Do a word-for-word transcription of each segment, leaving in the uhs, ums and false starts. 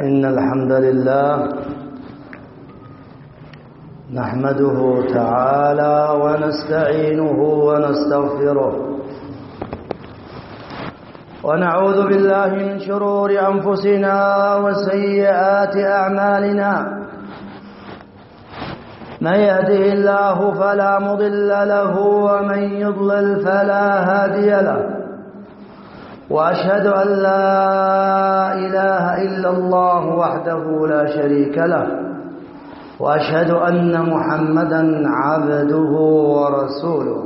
إن الحمد لله نحمده تعالى ونستعينه ونستغفره ونعوذ بالله من شرور أنفسنا وسيئات أعمالنا. من يهده الله فلا مضل له ومن يضلل فلا هادي له، وأشهد أن لا إله إلا الله وحده لا شريك له، وأشهد أن محمدا عبده ورسوله.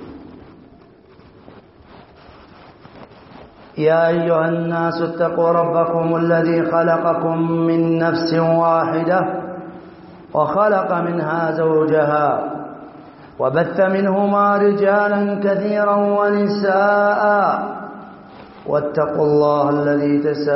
يا أيها الناس اتقوا ربكم الذي خلقكم من نفس واحدة وخلق منها زوجها وبث منهما رجالا كثيرا ونساء، واتقوا الله الذي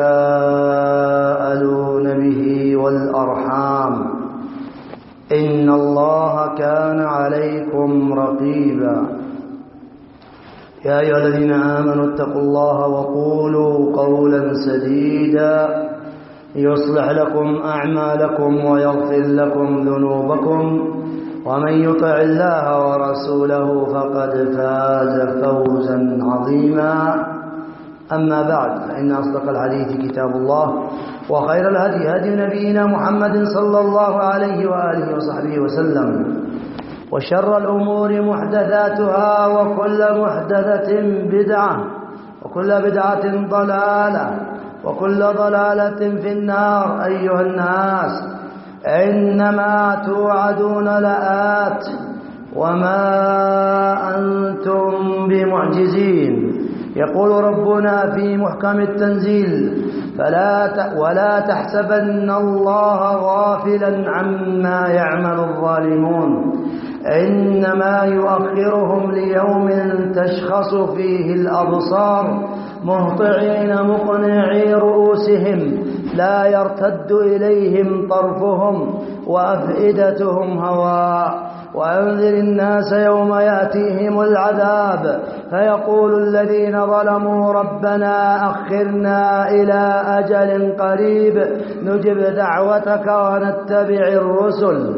تساءلون به والأرحام إن الله كان عليكم رقيبا. يا أيها الذين آمنوا اتقوا الله وقولوا قولا سديدا يصلح لكم أعمالكم ويغفر لكم ذنوبكم، ومن يطع الله ورسوله فقد فاز فوزا عظيما. أما بعد، فإن أصدق الحديث كتاب الله، وخير الهدي هدي نبينا محمد صلى الله عليه وآله وصحبه وسلم، وشر الأمور محدثاتها، وكل محدثة بدعة، وكل بدعة ضلالة، وكل ضلالة في النار. أيها الناس، إنما توعدون لآت وما أنتم بمعجزين. يقول ربنا في محكم التنزيل: فلا ولا تحسبن الله غافلا عما يعمل الظالمون، إنما يؤخرهم ليوم تشخص فيه الأبصار مهطعين مقنعي رؤوسهم لا يرتد إليهم طرفهم وأفئدتهم هواء. وأنذر الناس يوم يأتيهم العذاب فيقول الذين ظلموا ربنا أخرنا إلى أجل قريب نجب دعوتك ونتبع الرسل.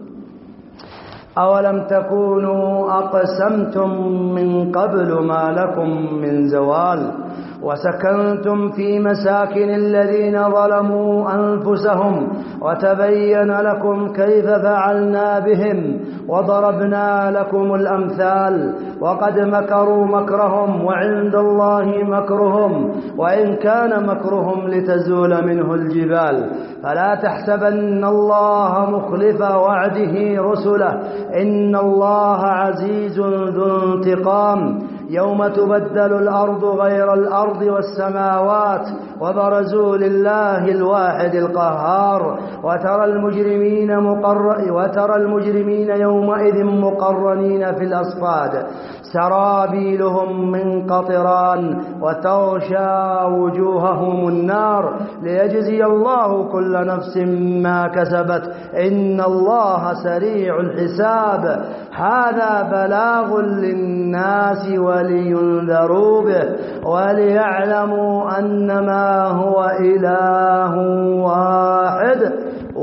أولم تكونوا أقسمتم من قبل ما لكم من زوال، وسكنتم في مساكن الذين ظلموا أنفسهم، وتبين لكم كيف فعلنا بهم وضربنا لكم الأمثال. وقد مكروا مكرهم وعند الله مكرهم وإن كان مكرهم لتزول منه الجبال. فلا تحسبن الله مخلف وعده رسله، إن الله عزيز ذو انتقام. يوم تبدل الأرض غير الأرض والسماوات وبرزوا لله الواحد القهار. وترى المجرمين مقر وترى المجرمين يومئذ مقرنين في الأصفاد سرابيلهم من قطران وتغشى وجوههم النار ليجزي الله كل نفس ما كسبت إن الله سريع الحساب. هذا بلاغ للناس ولينذروا به وليعلموا أنما هو إله واحد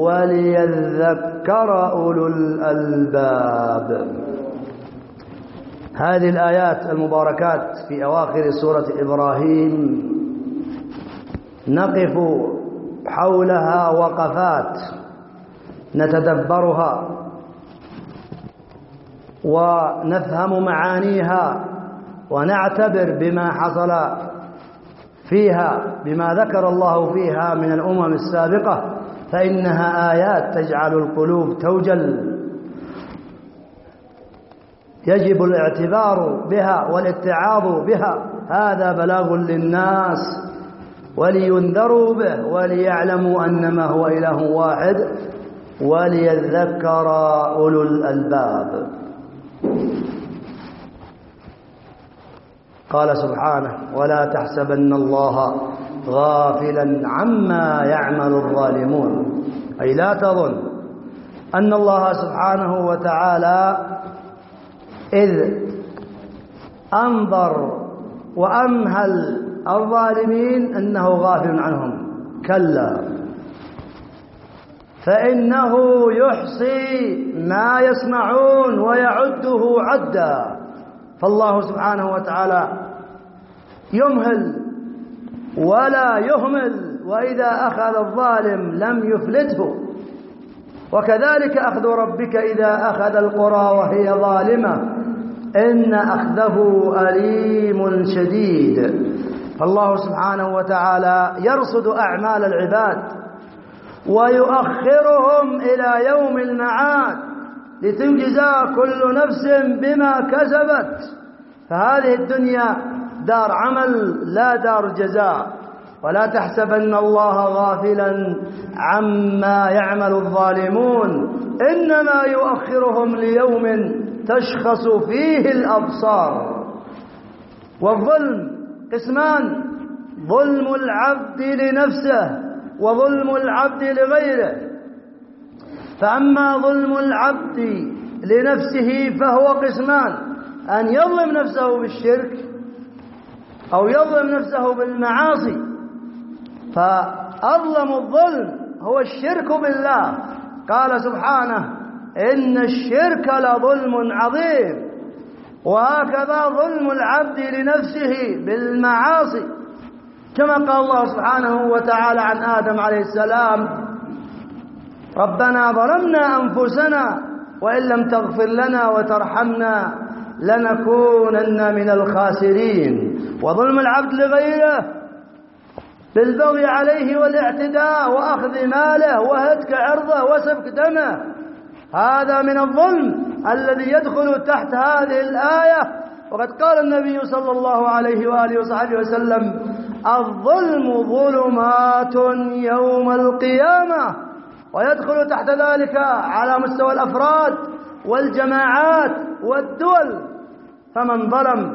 وليذكر أولو الألباب. هذه الآيات المباركات في أواخر سورة إبراهيم نقف حولها وقفات نتدبرها ونفهم معانيها ونعتبر بما حصل فيها، بما ذكر الله فيها من الأمم السابقة، فإنها آيات تجعل القلوب توجل، يجب الاعتبار بها والاتعاظ بها. هذا بلاغ للناس ولينذروا به وليعلموا أنما هو إله واحد وليذكر أولو الألباب. قال سبحانه: ولا تحسبن الله غافلا عما يعمل الظالمون، أي لا تظن أن الله سبحانه وتعالى إذ أنظر وأمهل الظالمين أنه غافل عنهم. كلا، فإنه يحصي ما يصنعون ويعده عدا. فالله سبحانه وتعالى يمهل ولا يهمل، وإذا أخذ الظالم لم يفلته. وكذلك أخذ ربك إذا أخذ القرى وهي ظالمة إن أخذه أليم شديد. فالله سبحانه وتعالى يرصد أعمال العباد ويؤخرهم إلى يوم المعاد لتجزى كل نفس بما كسبت. فهذه الدنيا دار عمل لا دار جزاء. ولا تحسبن الله غافلا عما يعمل الظالمون، إنما يؤخرهم ليوم تشخص فيه الأبصار. والظلم قسمان: ظلم العبد لنفسه وظلم العبد لغيره. فأما ظلم العبد لنفسه فهو قسمان: أن يظلم نفسه بالشرك أو يظلم نفسه بالمعاصي. فأظلم الظلم هو الشرك بالله. قال سبحانه: إن الشرك لظلم عظيم. وهكذا ظلم العبد لنفسه بالمعاصي، كما قال الله سبحانه وتعالى عن آدم عليه السلام: ربنا ظلمنا أنفسنا وإن لم تغفر لنا وترحمنا لنكونن من الخاسرين. وظلم العبد لغيره بالبغي عليه والاعتداء وأخذ ماله وهتك عرضه وسفك دمه، هذا من الظلم الذي يدخل تحت هذه الآية. وقد قال النبي صلى الله عليه وآله وصحبه وسلم: الظلم ظلمات يوم القيامة. ويدخل تحت ذلك على مستوى الأفراد والجماعات والدول. فمن ظلم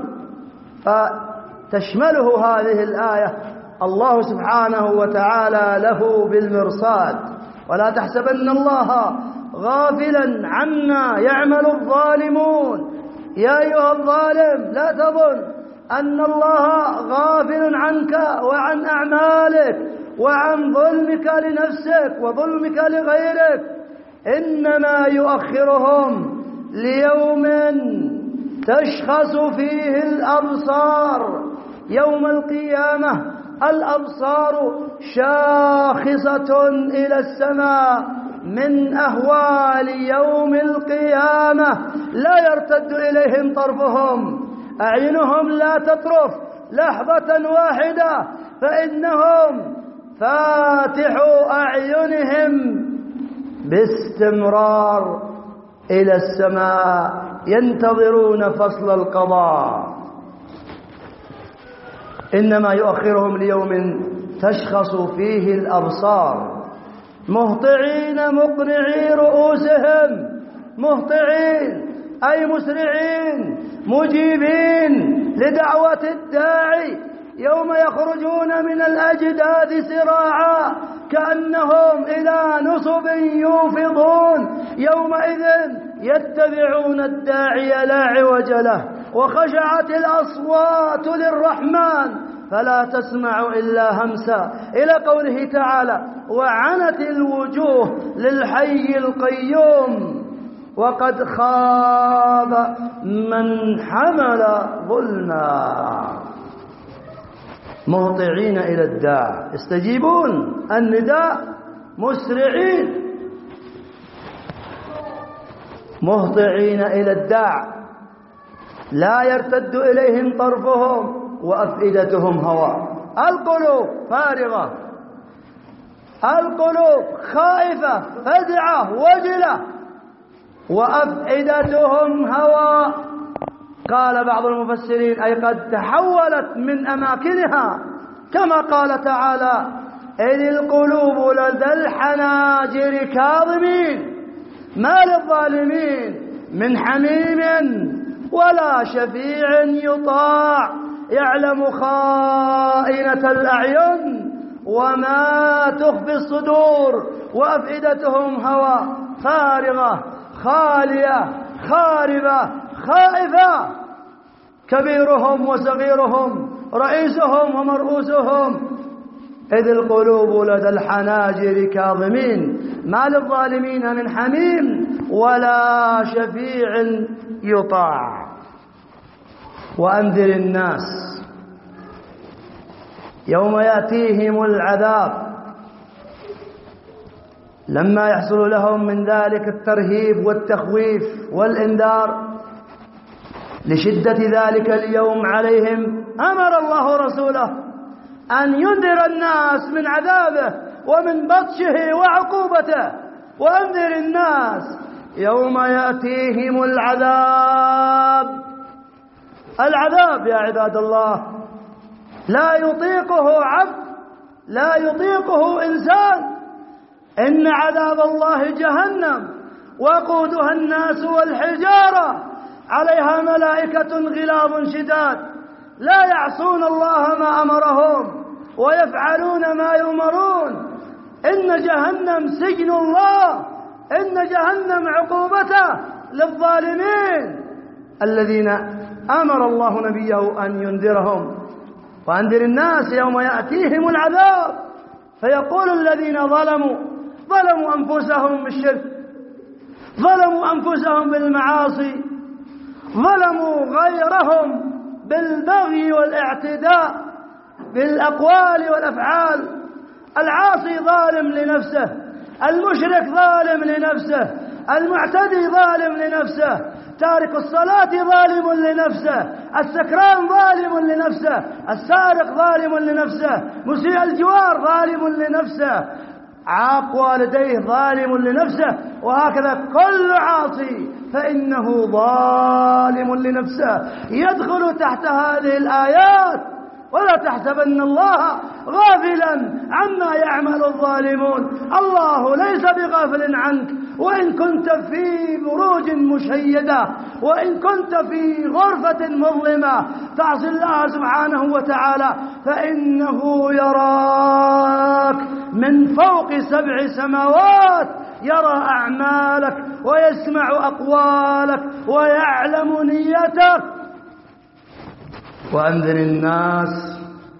فتشمله هذه الآية، الله سبحانه وتعالى له بالمرصاد. ولا تحسبن الله غافلا عما يعمل الظالمون. يا أيها الظالم لا تظن أن الله غافل عنك وعن أعمالك وعن ظلمك لنفسك وظلمك لغيرك، إنما يؤخرهم ليوم تشخص فيه الأبصار. يوم القيامة الأبصار شاخصة إلى السماء من أهوال يوم القيامة، لا يرتد إليهم طرفهم، أعينهم لا تطرف لحظة واحدة، فإنهم فاتحوا أعينهم باستمرار إلى السماء ينتظرون فصل القضاء. إنما يؤخرهم ليوم تشخص فيه الأبصار مهطعين مقنعي رؤوسهم. مهطعين أي مسرعين مجيبين لدعوة الداعي، يوم يخرجون من الأجداث سراعا كأنهم إلى نصب يوفضون، يومئذ يتبعون الداعي لا عوج له، وخشعت الأصوات للرحمن فلا تسمع إلا همسا، إلى قوله تعالى: وعنت الوجوه للحي القيوم وقد خاب من حمل ظلما. مهطعين إلى الداع يستجيبون النداء مسرعين، مهطعين إلى الداع لا يرتد إليهم طرفهم وأفئدتهم هواء. القلوب فارغة، القلوب خائفة فزعة وجلة، وأفئدتهم هواء. قال بعض المفسرين: أي قد تحولت من أماكنها، كما قال تعالى: إذ القلوب لدى الحناجر كاظمين ما للظالمين من حميم ولا شفيع يطاع يعلم خائنة الأعين وما تخفي الصدور. وأفئدتهم هواء، فارغة خالية خاربة خائفة، كبيرهم وصغيرهم رئيسهم ومرؤوسهم إذ القلوب لدى الحناجر كاظمين ما للظالمين من حميم ولا شفيع يطاع. وأنذر الناس يوم يأتيهم العذاب لما يحصل لهم من ذلك الترهيب والتخويف والإنذار لشدة ذلك اليوم عليهم، أمر الله رسوله أن ينذر الناس من عذابه ومن بطشه وعقوبته. وأنذر الناس يوم يأتيهم العذاب. العذاب يا عباد الله لا يطيقه عبد، لا يطيقه إنسان. إن عذاب الله جهنم وقودها الناس والحجارة عليها ملائكة غلاظ شداد لا يعصون الله ما أمرهم ويفعلون ما يؤمرون. إن جهنم سجن الله، إن جهنم عقوبته للظالمين الذين أمر الله نبيه أن ينذرهم. وأنذر الناس يوم يأتيهم العذاب فيقول الذين ظلموا ظلموا أنفسهم بالشرك، ظلموا أنفسهم بالمعاصي، ظلموا غيرهم بالبغي والاعتداء بالأقوال والأفعال. العاصي ظالم لنفسه، المشرك ظالم لنفسه، المعتدي ظالم لنفسه، تارك الصلاة ظالم لنفسه، السكران ظالم لنفسه، السارق ظالم لنفسه، مسيء الجوار ظالم لنفسه، عاق والديه ظالم لنفسه. وهكذا كل عاصي فإنه ظالم لنفسه يدخل تحت هذه الآيات. ولا تحسبن الله غافلا عما يعمل الظالمون، الله ليس بغافل عنك. وإن كنت في بروج مشيدة، وإن كنت في غرفة مظلمة تعصي الله سبحانه وتعالى، فإنه يراك من فوق سبع سماوات، يرى أعمالك ويسمع أقوالك ويعلم نيتك. وأنذر الناس،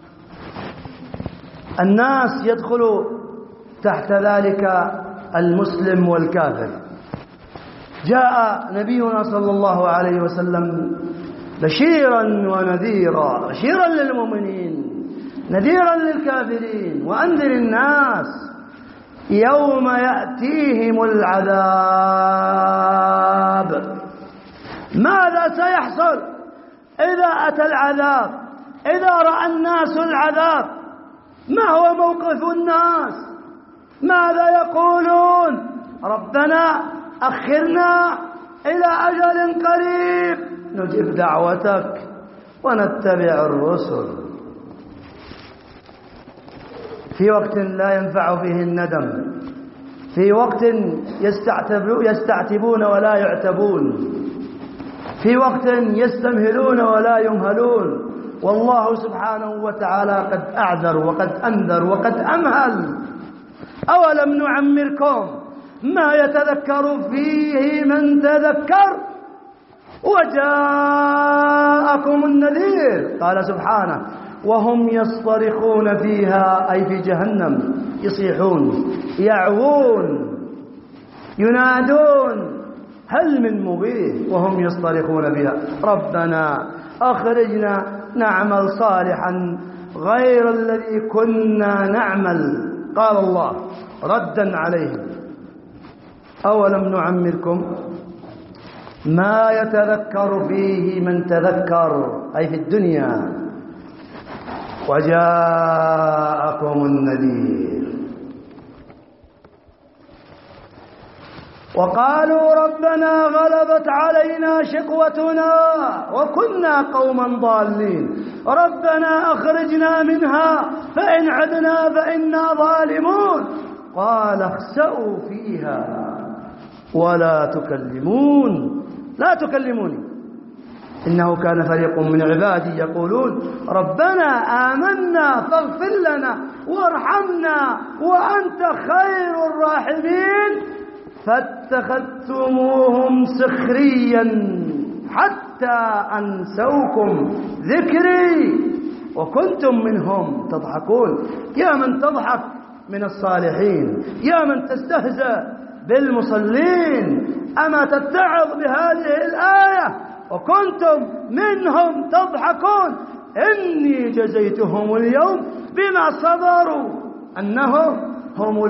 الناس يدخل تحت ذلك المسلم والكافر. جاء نبينا صلى الله عليه وسلم بشيرا ونذيرا، بشيرا للمؤمنين نذيرا للكافرين. وأنذر الناس يوم يأتيهم العذاب. ماذا سيحصل إذا أتى العذاب؟ إذا رأى الناس العذاب ما هو موقف الناس؟ ماذا يقولون؟ ربنا أخرنا إلى أجل قريب نجب دعوتك ونتبع الرسل. في وقت لا ينفع فيه الندم، في وقت يستعتبون ولا يعتبون، في وقت يستمهلون ولا يمهلون. والله سبحانه وتعالى قد أعذر وقد أنذر وقد أمهل. أولم نعمركم ما يتذكر فيه من تذكر وجاءكم النذير. قال سبحانه وهم يصطرخون فيها، أي في جهنم، يصيحون يعوون ينادون هل من مغيث وهم يصطرخون بها ربنا أخرجنا نعمل صالحا غير الذي كنا نعمل. قال الله ردا عليهم أولم نعمركم ما يتذكر فيه من تذكر، أي في الدنيا، وجاءكم النذير. وقالوا ربنا غلبت علينا شقوتنا وكنا قوما ضالين ربنا أخرجنا منها فإن عدنا فإنا ظالمون. قال اخسئوا فيها ولا تكلمون، لا تكلموني إنه كان فريق من عبادي يقولون ربنا آمنا فاغفر لنا وارحمنا وأنت خير الراحمين فاتخذتموهم سخريا حتى أنسوكم ذكري وكنتم منهم تضحكون. يا من تضحك من الصالحين، يا من تستهزأ بالمصلين، أما تتعظ بهذه الآية وكنتم منهم تضحكون؟ إني جزيتهم اليوم بما صبروا أنهم هم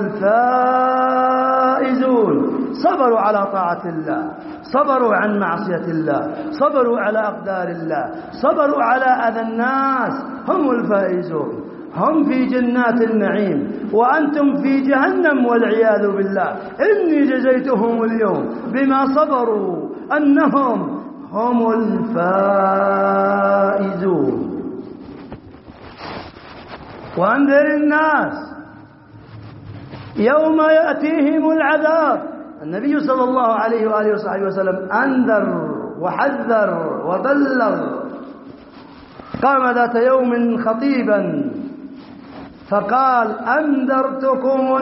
الفائزون. صبروا على طاعة الله، صبروا عن معصية الله، صبروا على أقدار الله، صبروا على أذى الناس، هم الفائزون. هم في جنات النعيم وأنتم في جهنم والعياذ بالله. إني جزيتهم اليوم بما صبروا أنهم هم الفائزون. وأنذر الناس يوم يأتيهم العذاب. النبي صلى الله عليه وآله وصحبه وسلم أنذر وحذر وبلغ. قام ذات يوم خطيبا فقال: أنذرتكم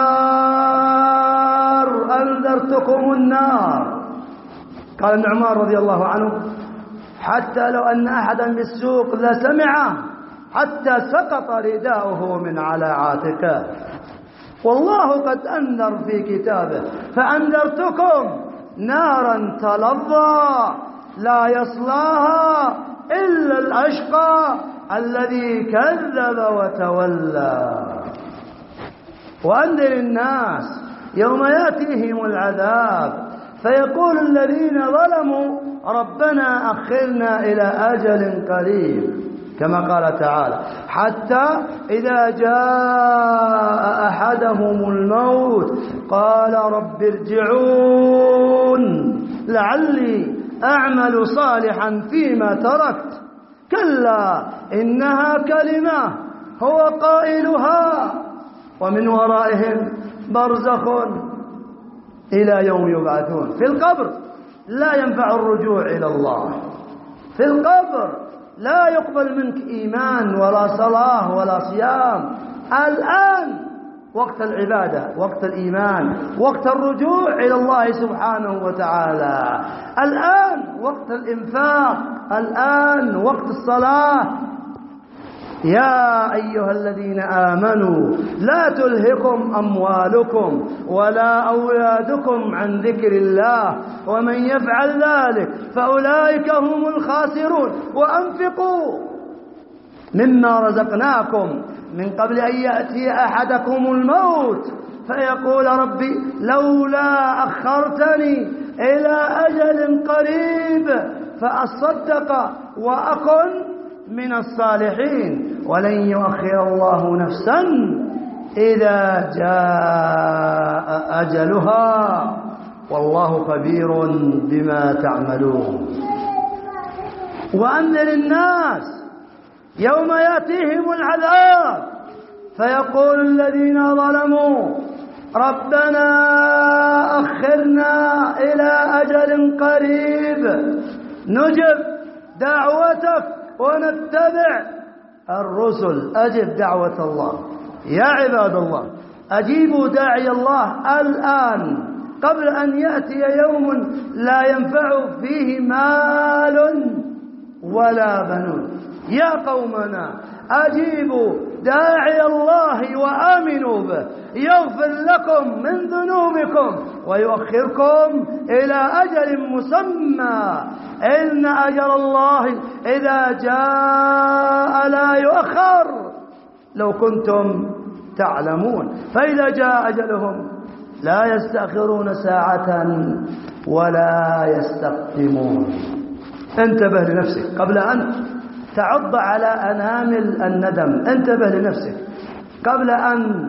النار، أنذرتكم النار. قال ابن عمر رضي الله عنه: حتى لو أن أحدا بالسوق لسمعه حتى سقط رداؤه من على عاتقه. والله قد أنذر في كتابه: فأنذرتكم نارا تلظى لا يصلاها إلا الأشقى الذي كذب وتولى. وأنذر الناس يوم يأتيهم العذاب فيقول الذين ظلموا: ربنا أخرنا إلى أجل قريب، كما قال تعالى: حتى إذا جاء أحدهم الموت قال رب ارجعون لعلي أعمل صالحا فيما تركت، كلا إنها كلمة هو قائلها ومن ورائهم برزخ إلى يوم يبعثون. في القبر لا ينفع الرجوع إلى الله، في القبر لا يقبل منك إيمان ولا صلاة ولا صيام. الآن وقت العبادة، وقت الإيمان، وقت الرجوع إلى الله سبحانه وتعالى. الآن وقت الإنفاق، الآن وقت الصلاة. يا أيها الذين آمنوا لا تلهكم أموالكم ولا أولادكم عن ذكر الله ومن يفعل ذلك فأولئك هم الخاسرون. وأنفقوا مما رزقناكم من قبل أن يأتي أحدكم الموت فيقول ربي لولا أخرتني إلى أجل قريب فأصدق وأكن من الصالحين ولن يؤخر الله نفسا إذا جاء أجلها والله خبير بما تعملون. وأنذر الناس يوم يأتيهم العذاب فيقول الذين ظلموا ربنا أخرنا إلى أجل قريب نجب دعوتك ونتبع الرسل. أجب دعوة الله يا عباد الله، أجيبوا داعي الله الآن قبل أن يأتي يوم لا ينفع فيه مال ولا بنون. يا قومنا أجيبوا داعي الله وآمنوا به يغفر لكم من ذنوبكم ويؤخركم إلى أجل مسمى إن أجل الله إذا جاء لا يؤخر لو كنتم تعلمون. فإذا جاء أجلهم لا يستأخرون ساعة ولا يستقدمون. انتبه لنفسك قبل أن تعض على أنامل الندم، انتبه لنفسك قبل أن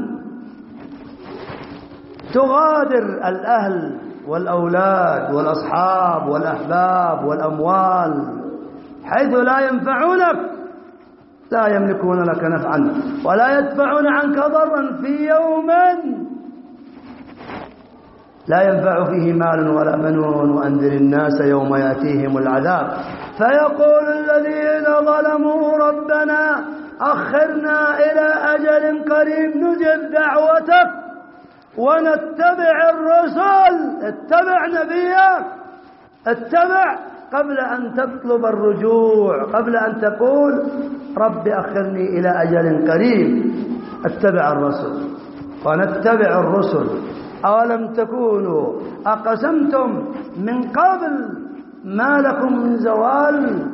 تغادر الأهل والأولاد والأصحاب والأحباب والأموال حيث لا ينفعونك، لا يملكون لك نفعا ولا يدفعون عنك ضرا في يوم لا ينفع فيه مال ولا بنون. وأنذر الناس يوم يأتيهم العذاب فيقول الذين ظلموا ربنا أخرنا إلى أجل قريب نجب دعوتك ونتبع الرسل. اتبع نبيك، اتبع قبل أن تطلب الرجوع، قبل أن تقول رب أخرني إلى أجل قريب اتبع الرسل ونتبع الرسل. أولم تكونوا أقسمتم من قبل ما لكم من زوال؟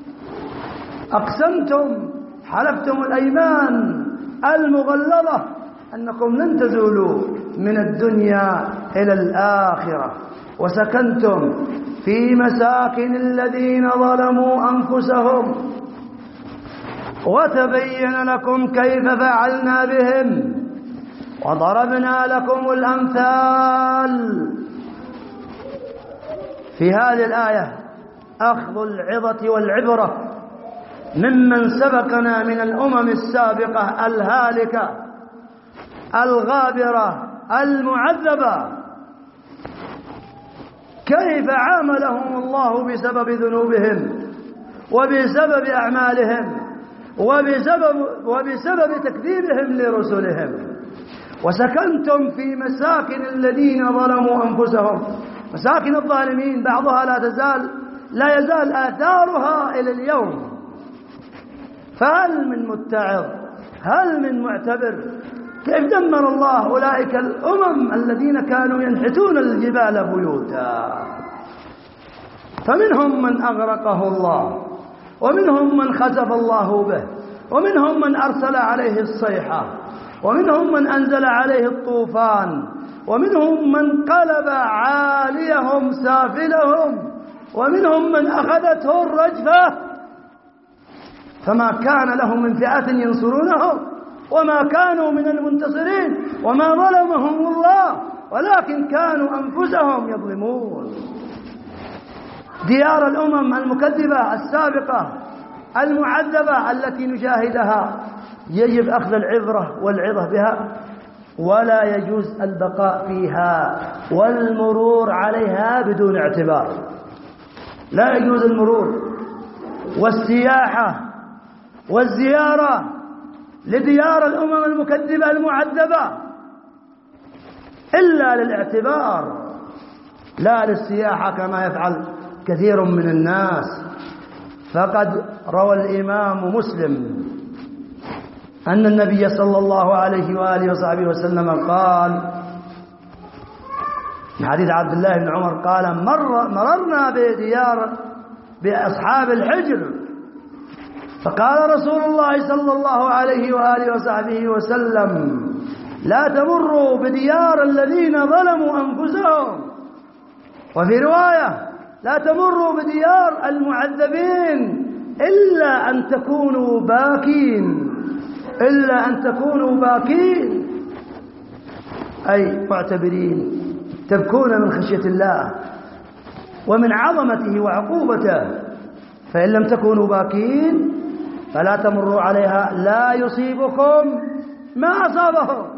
أقسمتم، حلفتم الأيمان المغلظة أنكم لن تزولوا من الدنيا إلى الآخرة، وسكنتم في مساكن الذين ظلموا أنفسهم، وتبين لكم كيف فعلنا بهم، وضربنا لكم الأمثال. في هذه الآية أخذ العظة والعبرة ممن سبقنا من الأمم السابقة الهالكة الغابرة المعذبة، كيف عاملهم الله بسبب ذنوبهم وبسبب أعمالهم وبسبب, وبسبب تكذيبهم لرسلهم. وسكنتم في مساكن الذين ظلموا أنفسهم. مساكن الظالمين بعضها لا تزال لا يزال آثارها إلى اليوم. فهل من متعظ؟ هل من معتبر؟ كيف دمر الله أولئك الأمم الذين كانوا ينحتون الجبال بيوتا؟ فمنهم من أغرقه الله، ومنهم من خسف الله به، ومنهم من أرسل عليه الصيحة، ومنهم من أنزل عليه الطوفان، ومنهم من قلب عاليهم سافلهم، ومنهم من أخذته الرجفة فما كان لهم من فئة ينصرونهم وما كانوا من المنتصرين، وما ظلمهم الله ولكن كانوا أنفسهم يظلمون. ديار الأمم المكذبة السابقة المعذبة التي نشاهدها يجب أخذ العبرة والعظة بها، ولا يجوز البقاء فيها والمرور عليها بدون اعتبار. لا يجوز المرور والسياحة والزيارة لديار الأمم المكذبة المعذبة إلا للاعتبار، لا للسياحة كما يفعل كثير من الناس. فقد روى الإمام مسلم أن النبي صلى الله عليه وآله وصحبه وسلم قال من حديث عبد الله بن عمر قال مر مررنا بديار بأصحاب الحجر، فقال رسول الله صلى الله عليه وآله وصحبه وسلم لا تمروا بديار الذين ظلموا أنفسهم، وفي رواية لا تمروا بديار المعذبين إلا أن تكونوا باكين، إلا أن تكونوا باكين أي معتبرين تبكون من خشية الله ومن عظمته وعقوبته. فإن لم تكونوا باكين فلا تمروا عليها لا يصيبكم ما أصابهم.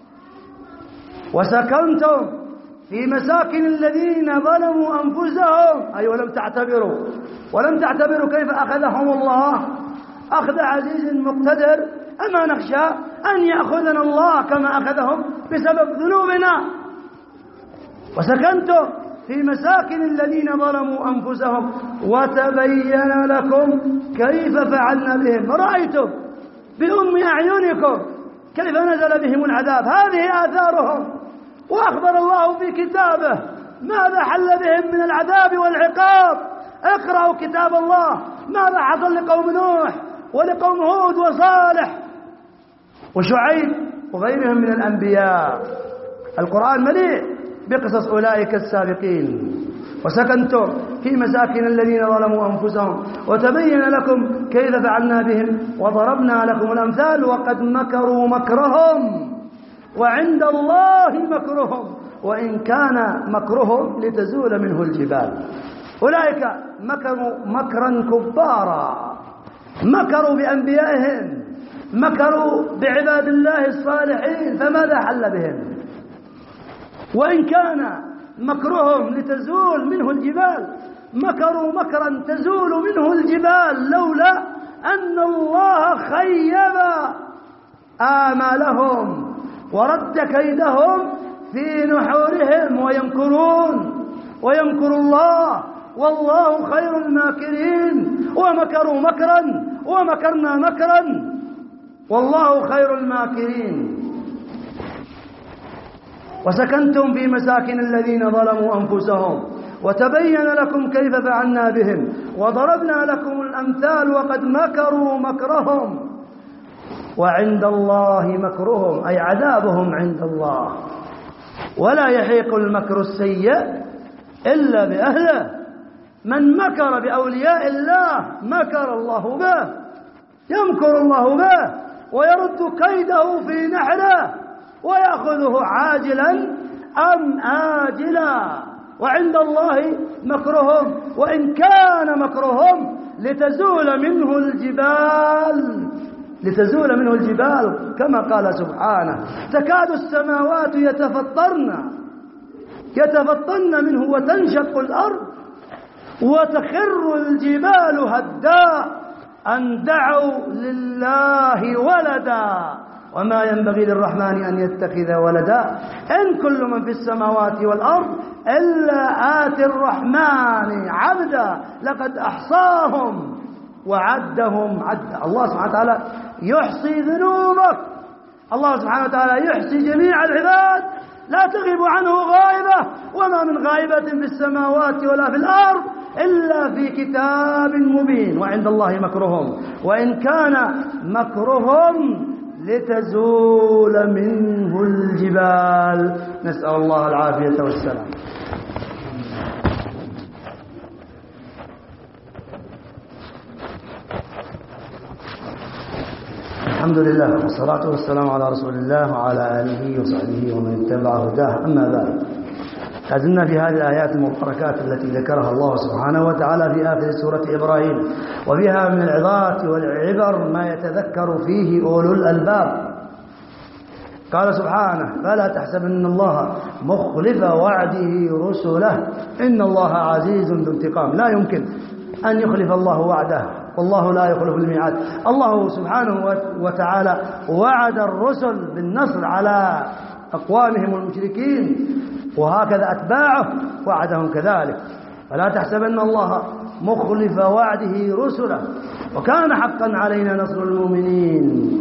وسكنتم في مساكن الذين ظلموا أنفسهم أي ولم تعتبروا ولم تعتبروا كيف أخذهم الله أخذ عزيز مقتدر. أما نخشى أن يأخذنا الله كما أخذهم بسبب ذنوبنا. وسكنتم في مساكن الذين ظلموا أنفسهم وتبين لكم كيف فعلنا بهم، رأيتم بأم أعينكم كيف نزل بهم العذاب. هذه آثارهم، وأخبر الله في كتابه ماذا حل بهم من العذاب والعقاب. اقرأوا كتاب الله ماذا حصل لقوم نوح ولقوم هود وصالح وشعيب وغيرهم من الأنبياء. القرآن مليء بقصص أولئك السابقين. وسكنتم في مساكن الذين ظلموا أنفسهم وتبين لكم كيف فعلنا بهم وضربنا لكم الأمثال وقد مكروا مكرهم وعند الله مكرهم وإن كان مكرهم لتزول منه الجبال. أولئك مكروا مكرا كبارا، مكروا بأنبيائهم، مكروا بعباد الله الصالحين، فماذا حل بهم؟ وإن كان مكرهم لتزول منه الجبال، مكروا مكرا تزول منه الجبال لولا أن الله خيب آمالهم ورد كيدهم في نحورهم. ويمكرون ويمكر الله والله خير الماكرين. ومكروا مكرا ومكرنا مكرا والله خير الماكرين. وسكنتم في مساكن الذين ظلموا أنفسهم وتبين لكم كيف فعلنا بهم وضربنا لكم الأمثال وقد مكروا مكرهم وعند الله مكرهم، أي عذابهم عند الله. ولا يحيق المكر السيء إلا بأهله. من مكر بأولياء الله مكر الله به، يمكر الله به ويرد كيده في نحره ويأخذه عاجلا أم آجلا. وعند الله مكرهم، وإن كان مكرهم لتزول منه الجبال لتزول منه الجبال كما قال سبحانه: تكاد السماوات يتفطرن يتفطرن منه وتنشق الأرض وتخر الجبال هدا أن دعوا لله ولدا وما ينبغي للرحمن أن يتخذ ولدا إن كل من في السماوات والأرض إلا آتي الرحمن عبدا لقد أحصاهم وعدهم عدا. الله سبحانه وتعالى يحصي ذنوبك، الله سبحانه وتعالى يحصي جميع العباد، لا تغيب عنه غائبة، وما من غائبة في السماوات ولا في الأرض إلا في كتاب مبين. وعند الله مكرهم، وإن كان مكرهم لتزول منه الجبال. نسأل الله العافية والسلام. الحمد لله والصلاة والسلام على رسول الله وعلى آله وصحبه ومن اتبع هداه. أما بعد، لازلنا في هذه الآيات المباركات التي ذكرها الله سبحانه وتعالى في آخر سورة إبراهيم، وفيها من العظات والعبر ما يتذكر فيه أولو الألباب. قال سبحانه: فلا تحسبن الله مخلف وعده رسله إن الله عزيز ذو انتقام. لا يمكن أن يخلف الله وعده، والله لا يخلف الميعاد. الله سبحانه وتعالى وعد الرسل بالنصر على أقوامهم المشركين، وهكذا أتباعه وعدهم كذلك. فلا تحسبن الله مخلف وعده رسله وكان حقا علينا نصر المؤمنين.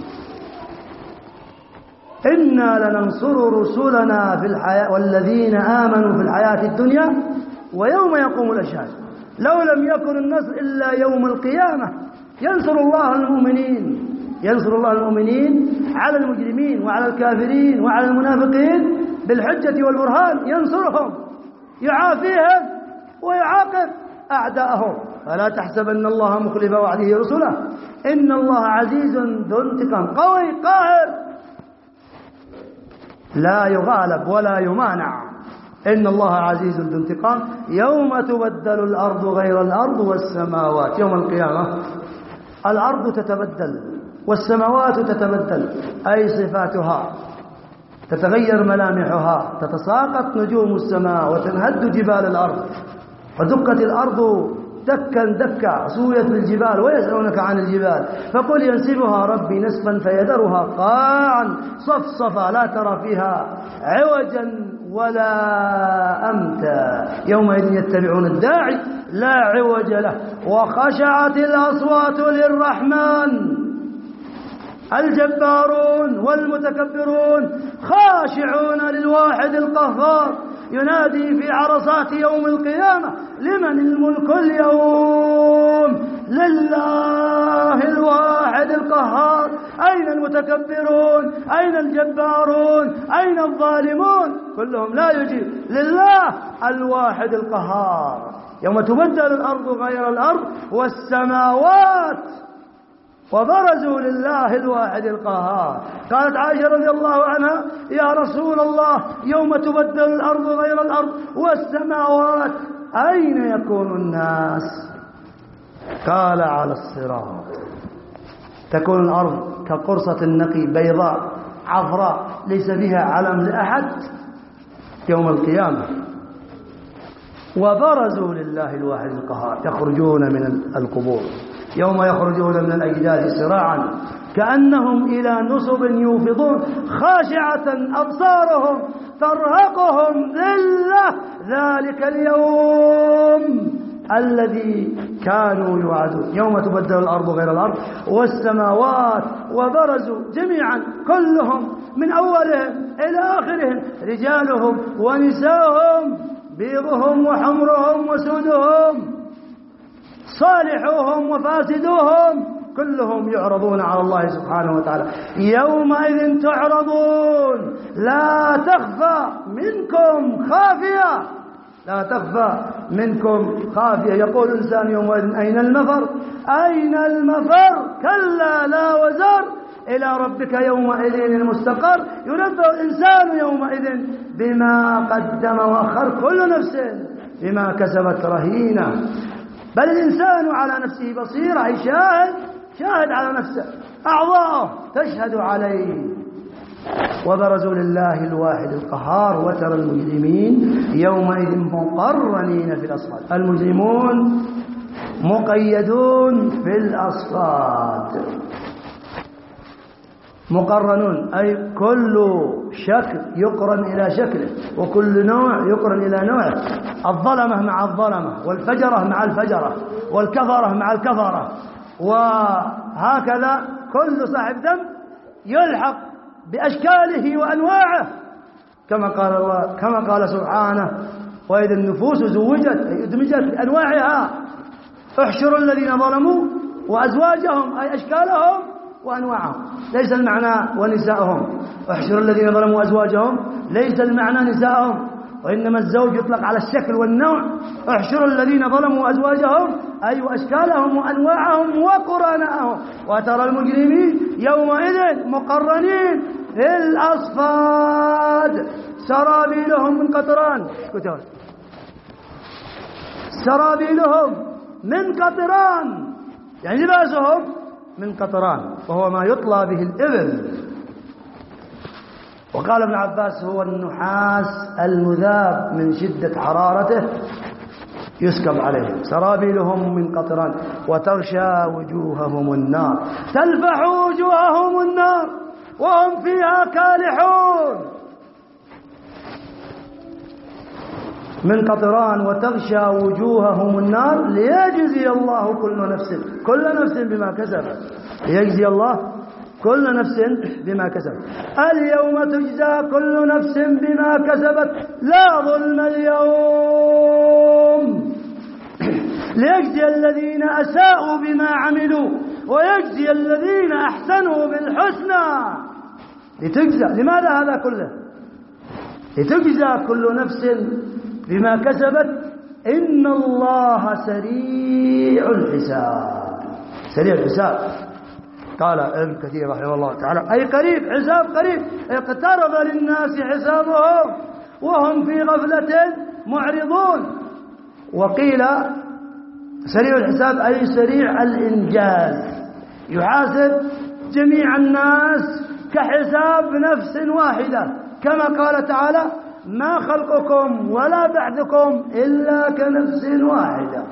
إنا لننصر رسلنا في الحياة والذين آمنوا في الحياة الدنيا ويوم يقوم الأشهاد. لو لم يكن النصر إلا يوم القيامة ينصر الله المؤمنين ينصر الله المؤمنين على المجرمين وعلى الكافرين وعلى المنافقين بالحجة والبرهان، ينصرهم، يعافيهم ويعاقب أعداءهم. فلا تحسبن الله مخلف وعده رسله إن الله عزيز ذو انتقام، قوي قاهر لا يغالب ولا يمانع. إن الله عزيز ذو انتقام. يوم تبدل الأرض غير الأرض والسماوات. يوم القيامة الأرض تتبدل والسماوات تتبدل، أي صفاتها تتغير، ملامحها، تتساقط نجوم السماء وتنهد جبال الأرض، ودكت الأرض دكا دكا سويت بالجبال ويسألونك عن الجبال فقل ينسفها ربي نسفا فيذرها قاعا صفصفا لا ترى فيها عوجا ولا أمتا يومئذ يتبعون الداعي لا عوج له وخشعت الأصوات للرحمن. الجبارون والمتكبرون خاشعون للواحد القهار ينادي في عرصات يوم القيامة: لمن الملك اليوم؟ لله الواحد القهار. أين المتكبرون؟ أين الجبارون؟ أين الظالمون؟ كلهم لا يجيب. لله الواحد القهار. يوم تبدل الأرض غير الأرض والسماوات وبرزوا لله الواحد القهار. قالت عائشة رضي الله عنها: يا رسول الله، يوم تبدل الأرض غير الأرض والسماوات أين يكون الناس؟ قال: على الصراط. تكون الأرض كقرصة النقي بيضاء عفراء ليس فيها علم لأحد يوم القيامة. وبرزوا لله الواحد القهار، يخرجون من القبور يوم يخرجون من الأجداث سراعا كأنهم إلى نصب يوفضون خاشعة أبصارهم ترهقهم ذلة ذلك اليوم الذي كانوا يوعدون. يوم تبدل الأرض غير الأرض والسماوات وبرزوا جميعا كلهم من أولهم إلى آخرهم، رجالهم ونساءهم، بيضهم وحمرهم وسودهم، صالحوهم وفاسدوهم، كلهم يعرضون على الله سبحانه وتعالى. يومئذ تعرضون لا تخفى منكم خافية، لا تخفى منكم خافية. يقول الإنسان يومئذ أين المفر؟ أين المفر؟ كلا لا وزر إلى ربك يومئذ المستقر. ينبأ الإنسان يومئذ بما قدم وأخر، كل نفس بما كسبت رهينة. بل الإنسان على نفسه بصير، أي شاهد شاهد على نفسه، أعضاءه تشهد عليه. وبرزوا لله الواحد القهار وترى المجرمين يومئذ مقرنين في الأصفاد. المجرمون مقيدون في الأصفاد، مقرنون أي كل شكل يقرن إلى شكله، وكل نوع يقرن إلى نوعه. الظلمة مع الظلمة، والفجرة مع الفجرة، والكفرة مع الكفرة، وهكذا كل صاحب ذنب يلحق بأشكاله وأنواعه، كما قال الله كما قال سبحانه: وإذا النفوس زوجت أي أدمجت بأنواعها. احشروا الذين ظلموا وأزواجهم أي أشكالهم وأنواعهم، ليس المعنى ونساءهم. احشروا الذين ظلموا وأزواجهم ليس المعنى نساءهم، وإنما الزوج يطلق على الشكل والنوع. احشروا الذين ظلموا وأزواجهم أي أشكالهم وأنواعهم وقرناءهم. وترى المجرمين يومئذ مقرنين في الأصفاد سرابيلهم من قطران، سرابيلهم من قطران يعني لباسهم من قطران، وهو ما يطلى به الإبل. وقال ابن عباس: هو النحاس المذاب من شدة حرارته يسكب عليهم. سرابيلهم من قطران وتغشى وجوههم النار، تلفح وجوههم النار وهم فيها كالحون. من قطران وتغشى وجوههم النار ليجزي الله كل نفس كل نفس بما كسبت، ليجزي الله كل نفس بما كسبت. اليوم تجزى كل نفس بما كسبت لا ظلم اليوم، ليجزي الذين أساءوا بما عملوا ويجزي الذين أحسنوا بالحسنى. لتجزى، لماذا هذا كله؟ لتجزى كل نفس بما كسبت. إن الله سريع الحساب، سريع الحساب. قال ابن كثير رحمه الله تعالى: أي قريب، حساب قريب، اقترب للناس حسابهم وهم في غفلة معرضون. وقيل سريع الحساب أي سريع الإنجاز، يحاسب جميع الناس كحساب نفس واحدة، كما قال تعالى: ما خلقكم ولا بعثكم إلا كنفس واحدة.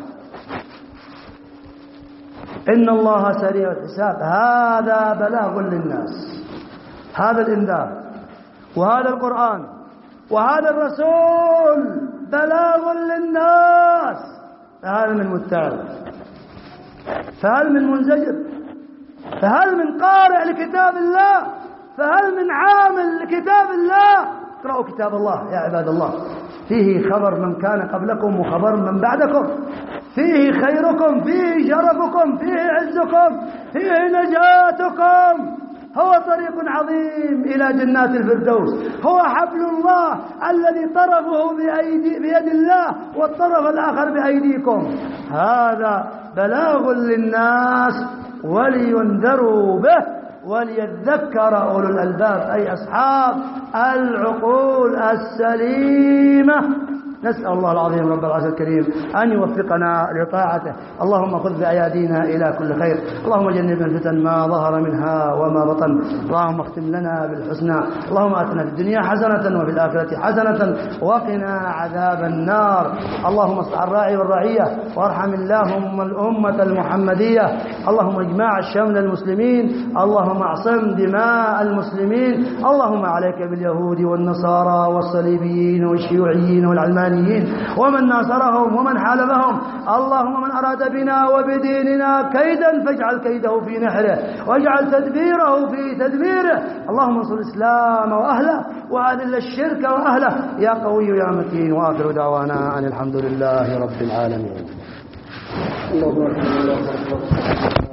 إن الله سريع الحساب. هذا بلاغ للناس، هذا الإنذار وهذا القرآن وهذا الرسول بلاغ للناس. فهل من متعظ؟ فهل من منزجر؟ فهل من قارئ لكتاب الله؟ فهل من عامل لكتاب الله؟ اقرأوا كتاب الله يا عباد الله، فيه خبر من كان قبلكم وخبر من بعدكم، فيه خيركم، فيه شرفكم، فيه عزكم، فيه نجاتكم. هو طريق عظيم إلى جنات الفردوس، هو حبل الله الذي طرفه بأيدي بيد الله والطرف الآخر بأيديكم. هذا بلاغ للناس ولينذروا به وليذكر أولو الألباب أي أصحاب العقول السليمة. نسأل الله العظيم رب العرش الكريم أن يوفقنا لطاعته. اللهم خذ بأيادينا إلى كل خير، اللهم جنبنا الفتن ما ظهر منها وما بطن، اللهم اختم لنا بالحسنى، اللهم آتنا في الدنيا حسنة وفي الآخرة حسنة وقنا عذاب النار. اللهم اصلح الراعي والرعية وارحم اللهم الأمة المحمدية. اللهم اجمع شمل المسلمين، اللهم اعصم دماء المسلمين. اللهم عليك باليهود والنصارى والصليبيين والشيوعيين والعلمانيين الربانيين ومن ناصرهم ومن حالفهم. اللهم من أراد بنا وبديننا كيدا فاجعل كيده في نحره واجعل تدبيره في تدبيره. اللهم انصر الإسلام وأهله وأذل الشرك وأهله يا قوي يا متين. وآخر دعوانا أن الحمد لله رب العالمين. الله أكبر.